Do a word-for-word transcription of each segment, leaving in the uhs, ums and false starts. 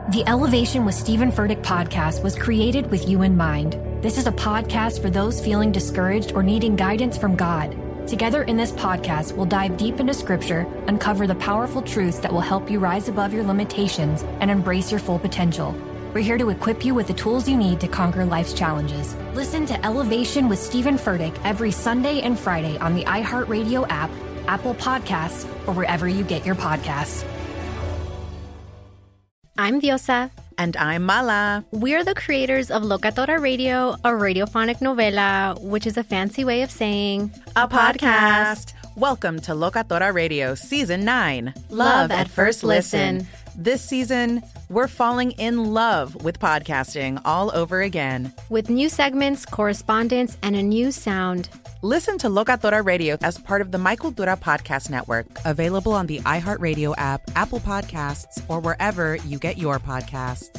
The Elevation with Stephen Furtick podcast was created with you in mind. This is a podcast for those feeling discouraged or needing guidance from God. Together in this podcast, we'll dive deep into scripture, uncover the powerful truths that will help you rise above your limitations and embrace your full potential. We're here to equip you with the tools you need to conquer life's challenges. Listen to Elevation with Stephen Furtick every Sunday and Friday on the iHeartRadio app, Apple Podcasts, or wherever you get your podcasts. I'm Diosa. And I'm Mala. We're the creators of Locatora Radio, a radiophonic novela, which is a fancy way of saying a, a podcast. podcast. Welcome to Locatora Radio Season nine. Love, love at, at First listen. listen. This season, we're falling in love with podcasting all over again. With new segments, correspondence, and a new sound. Listen to Locatora Radio as part of the My Cultura Podcast Network. Available on the iHeartRadio app, Apple Podcasts, or wherever you get your podcasts.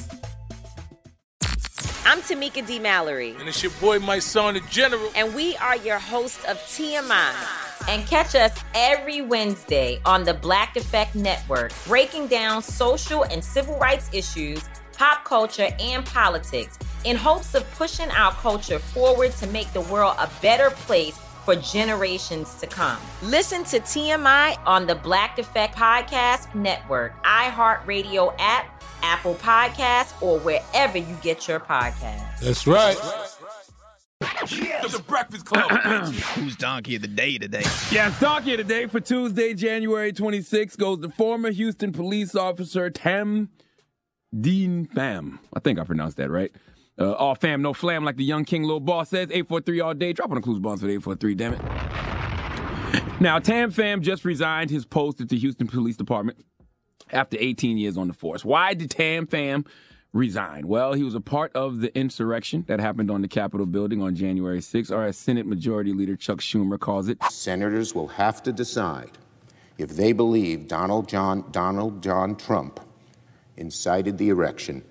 I'm Tamika D. Mallory. And it's your boy, my son, the General. And we are your hosts of T M I. And catch us every Wednesday on the Black Effect Network, breaking down social and civil rights issues, pop culture, and politics, in hopes of pushing our culture forward to make the world a better place for generations to come. Listen to T M I on the Black Effect Podcast Network, iHeartRadio app, Apple Podcasts, or wherever you get your podcasts. That's right. Yes. The Breakfast Club. Who's Donkey of the Day today? Yes, Donkey of the Day for Tuesday, January twenty-sixth goes to former Houston police officer Tam Dinh Pham. I think I pronounced that right. Uh, all fam, no flam, like the young king Lil Boss says. eight four three all day. Drop on the clues bonds for the eight four three, damn it. Now, Tam Pham just resigned his post at the Houston Police Department after eighteen years on the force. Why did Tam Pham resign? Well, he was a part of the insurrection that happened on the Capitol building on January sixth, or as Senate Majority Leader Chuck Schumer calls it. Senators will have to decide if they believe Donald John, Donald John Trump incited the erection.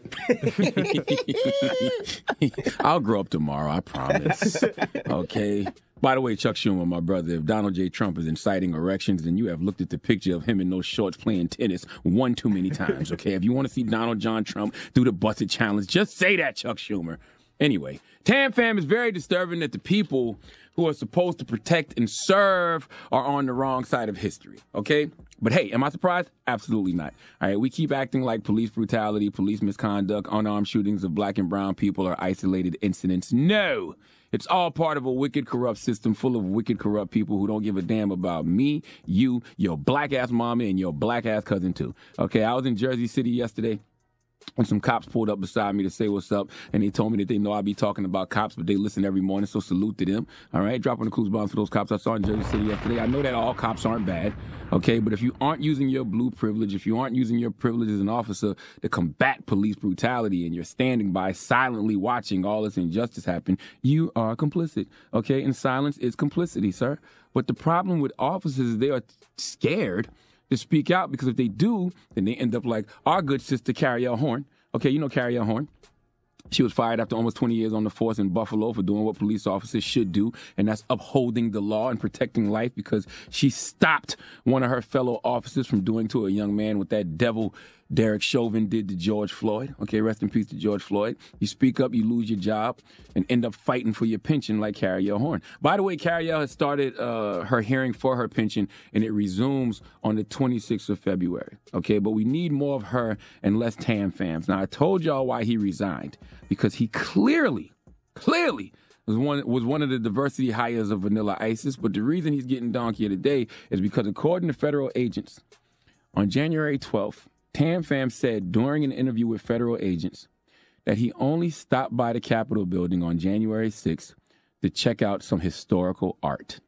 I'll grow up tomorrow, I promise. Okay? By the way, Chuck Schumer, my brother, if Donald J. Trump is inciting erections, then you have looked at the picture of him in those shorts playing tennis one too many times, okay? If you want to see Donald John Trump do the busted challenge, just say that, Chuck Schumer. Anyway, Tam Pham is very disturbing that the people who are supposed to protect and serve are on the wrong side of history, okay? But hey, am I surprised? Absolutely not. All right, we keep acting like police brutality, police misconduct, unarmed shootings of black and brown people are isolated incidents. No! It's all part of a wicked, corrupt system full of wicked, corrupt people who don't give a damn about me, you, your black-ass mama, and your black-ass cousin, too. Okay, I was in Jersey City yesterday, and some cops pulled up beside me to say what's up, and they told me that they know I be talking about cops, but they listen every morning, so salute to them. All right, dropping the clues bombs for those cops I saw in Jersey City yesterday. I know that all cops aren't bad, okay, but if you aren't using your blue privilege, if you aren't using your privilege as an officer to combat police brutality, and you're standing by silently watching all this injustice happen, you are complicit, okay? And silence is complicity, sir. But the problem with officers is they are scared to speak out, because if they do, then they end up like our good sister Carrielle Horn. Okay, you know Carrielle Horn. She was fired after almost twenty years on the force in Buffalo for doing what police officers should do, and that's upholding the law and protecting life, because she stopped one of her fellow officers from doing to a young man what that devil Derek Chauvin did to George Floyd. Okay, rest in peace to George Floyd. You speak up, you lose your job, and end up fighting for your pension like Carrielle Horn. By the way, Carrielle has started uh, her hearing for her pension, and it resumes on the twenty-sixth of February. Okay, but we need more of her and less Tam Phams. Now, I told y'all why he resigned, because he clearly, clearly was one was one of the diversity hires of Vanilla ISIS, but the reason he's getting donkey of the day is because, according to federal agents, on January twelfth, Tam Pham said during an interview with federal agents that he only stopped by the Capitol building on January sixth to check out some historical art.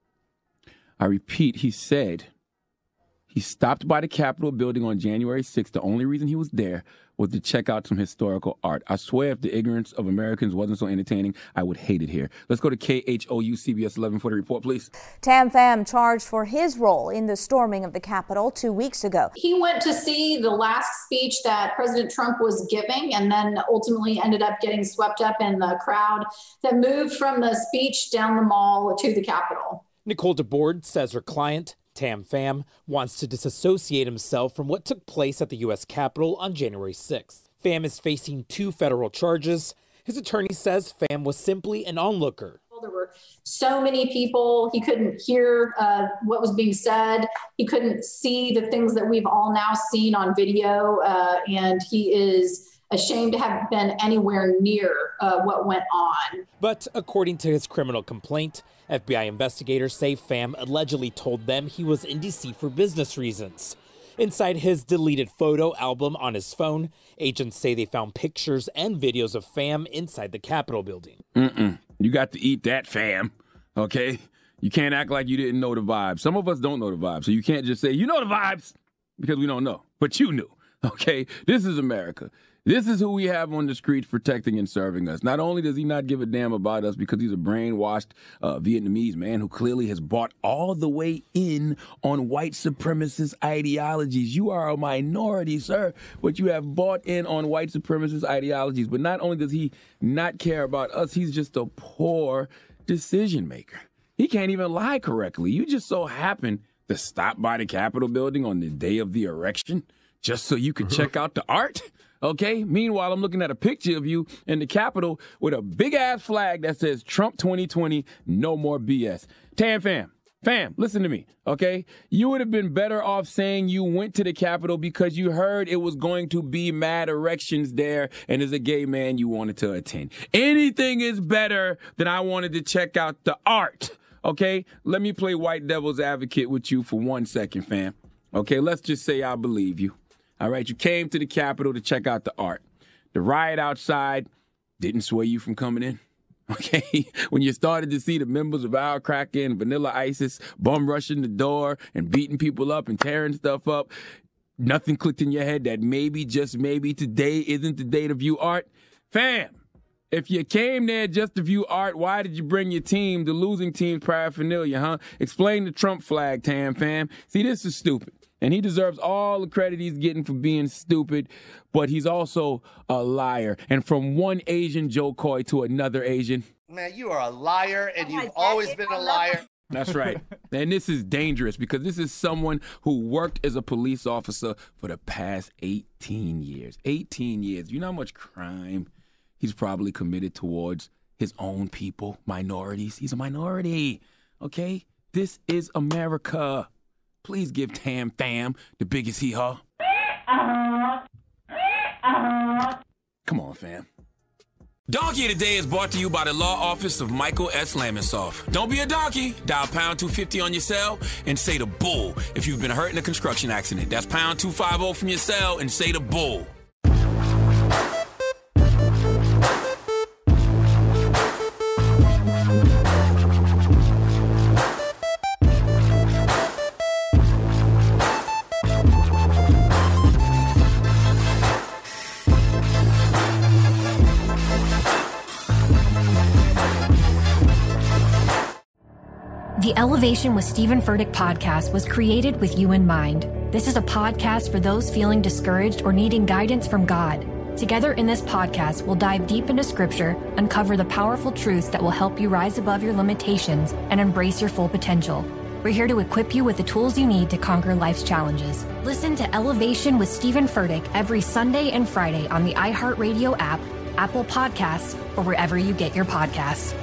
I repeat, he said he stopped by the Capitol building on January sixth. The only reason he was there was to check out some historical art. I swear if the ignorance of Americans wasn't so entertaining, I would hate it here. Let's go to K H O U C B S eleven for the report, please. Tam Pham charged for his role in the storming of the Capitol two weeks ago. He went to see the last speech that President Trump was giving, and then ultimately ended up getting swept up in the crowd that moved from the speech down the mall to the Capitol. Nicole DeBoard says her client Tam Pham wants to disassociate himself from what took place at the U S Capitol on January sixth. Pham is facing two federal charges. His attorney says Pham was simply an onlooker. There were so many people. He couldn't hear uh, what was being said. He couldn't see the things that we've all now seen on video. Uh, and he is ashamed to have been anywhere near uh, what went on. But according to his criminal complaint, F B I investigators say Pham allegedly told them he was in D C for business reasons. Inside his deleted photo album on his phone, agents say they found pictures and videos of Pham inside the Capitol building. Mm-mm. You got to eat that, fam, okay? You can't act like you didn't know the vibes. Some of us don't know the vibes, so you can't just say, you know the vibes, because we don't know. But you knew, okay? This is America. This is who we have on the streets protecting and serving us. Not only does he not give a damn about us because he's a brainwashed uh, Vietnamese man who clearly has bought all the way in on white supremacist ideologies. You are a minority, sir, but you have bought in on white supremacist ideologies. But not only does he not care about us, he's just a poor decision maker. He can't even lie correctly. You just so happen to stop by the Capitol building on the day of the election just so you can check out the art. Okay. Meanwhile, I'm looking at a picture of you in the Capitol with a big ass flag that says Trump twenty twenty, no more B S. Tam Pham, fam, listen to me. Okay. You would have been better off saying you went to the Capitol because you heard it was going to be mad erections there. And as a gay man, you wanted to attend. Anything is better than I wanted to check out the art. Okay. Let me play white devil's advocate with you for one second, fam. Okay. Let's just say I believe you. All right, you came to the Capitol to check out the art. The riot outside didn't sway you from coming in, okay? When you started to see the members of Al Cracker and Vanilla ISIS bum rushing the door and beating people up and tearing stuff up, nothing clicked in your head that maybe, just maybe, today isn't the day to view art? Fam, if you came there just to view art, why did you bring your team, the losing team's paraphernalia, huh? Explain the Trump flag, Tam Pham. See, this is stupid. And he deserves all the credit he's getting for being stupid, but he's also a liar. And from one Asian Joe Coy to another Asian. Man, you are a liar, and you've always been a liar. That's right. And this is dangerous because this is someone who worked as a police officer for the past eighteen years. eighteen years. You know how much crime he's probably committed towards his own people, minorities? He's a minority, okay? This is America. Please give Tam Pham the biggest hee-haw. Come on, fam. Donkey Today is brought to you by the law office of Michael S. Lamonsoff. Don't be a donkey. Dial pound two fifty on your cell and say the bull if you've been hurt in a construction accident. That's pound two fifty from your cell and say the bull. The Elevation with Stephen Furtick podcast was created with you in mind. This is a podcast for those feeling discouraged or needing guidance from God. Together in this podcast, we'll dive deep into scripture, uncover the powerful truths that will help you rise above your limitations and embrace your full potential. We're here to equip you with the tools you need to conquer life's challenges. Listen to Elevation with Stephen Furtick every Sunday and Friday on the iHeartRadio app, Apple Podcasts, or wherever you get your podcasts.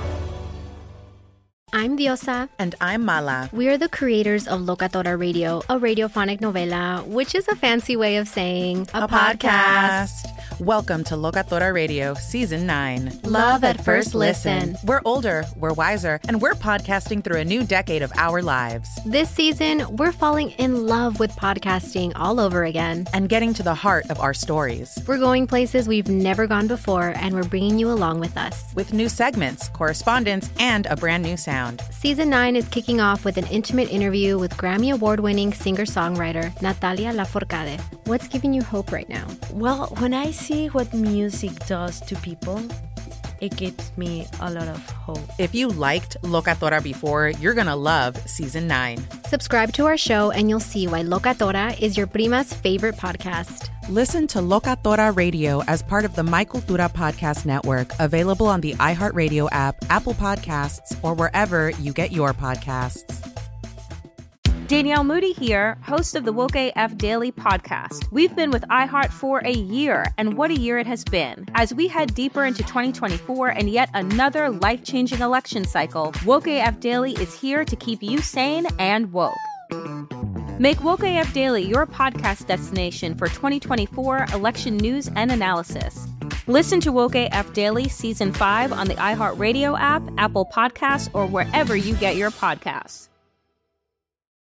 I'm Diosa. And I'm Mala. We are the creators of Locatora Radio, a radiophonic novela, which is a fancy way of saying a, a podcast. podcast. Welcome to Locatora Radio, Season nine. Love at first listen. We're older, we're wiser, and we're podcasting through a new decade of our lives. This season, we're falling in love with podcasting all over again. And getting to the heart of our stories. We're going places we've never gone before, and we're bringing you along with us. With new segments, correspondence, and a brand new sound. Season nine is kicking off with an intimate interview with Grammy Award-winning singer-songwriter Natalia Lafourcade. What's giving you hope right now? Well, when I see what music does to people, it gives me a lot of hope. If you liked Locatora before, you're going to love Season nine. Subscribe to our show and you'll see why Locatora is your prima's favorite podcast. Listen to Locatora Radio as part of the My Cultura Podcast Network, available on the iHeartRadio app, Apple Podcasts, or wherever you get your podcasts. Danielle Moody here, host of the Woke A F Daily podcast. We've been with iHeart for a year, and what a year it has been. As we head deeper into twenty twenty-four and yet another life-changing election cycle, Woke A F Daily is here to keep you sane and woke. Make Woke A F Daily your podcast destination for twenty twenty-four election news and analysis. Listen to Woke A F Daily Season five on the iHeartRadio app, Apple Podcasts, or wherever you get your podcasts.